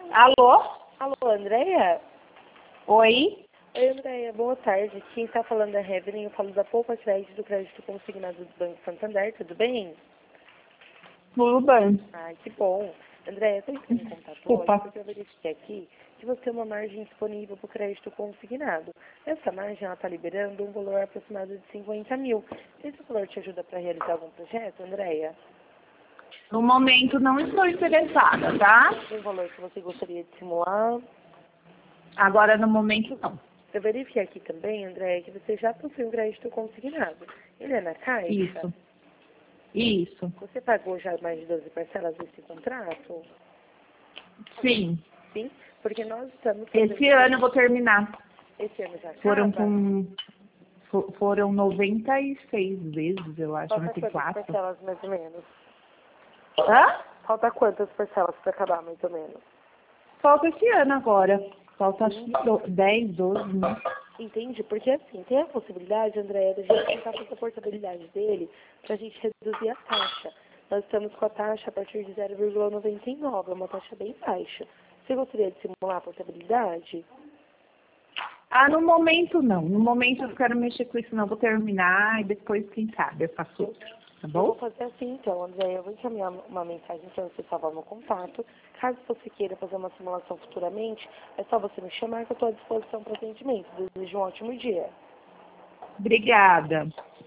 Alô? Alô, Andréia? Oi? Oi, Andréia, boa tarde. Quem está falando é a Evelyn, eu falo da Poupa Crédito do Crédito Consignado do Banco Santander, tudo bem? Tudo bem. Ai, que bom. Andréia, eu estou entrando em contato hoje Opa. porque eu verifiquei aqui que você tem uma margem disponível para o crédito consignado. Essa margem está liberando um valor aproximado de 50 mil. Esse valor te ajuda para realizar algum projeto, Andréia? No momento não estou interessada, tá? Um valor que você gostaria de simular? Agora no momento não. Eu verifiquei aqui também, Andréia, que você já possui um crédito consignado. Ele é na Caixa? Isso. Isso. Você pagou já mais de 12 parcelas desse contrato? Sim. Sim, porque nós estamos Esse ano eu vou terminar. Esse ano já Foram acaba. foram 96 vezes, eu acho, Falta quantas 94. parcelas mais ou menos? Hã? Falta quantas parcelas para acabar mais ou menos? Falta esse ano agora. Falta acho que 10, 12, né? Entende? Porque assim, tem a possibilidade, Andréia, da gente tentar fazer a portabilidade dele para a gente reduzir a taxa. Nós estamos com a taxa a partir de 0,99, é uma taxa bem baixa. Você gostaria de simular a portabilidade? Ah, no momento não. No momento eu não quero mexer com isso não. Vou terminar e depois, quem sabe, eu faço outro. Tá Eu vou bom? fazer assim então, André, eu vou encaminhar uma mensagem para você salvar meu contato. Caso você queira fazer uma simulação futuramente, é só você me chamar que eu estou à disposição para atendimento. Desejo um ótimo dia. Obrigada.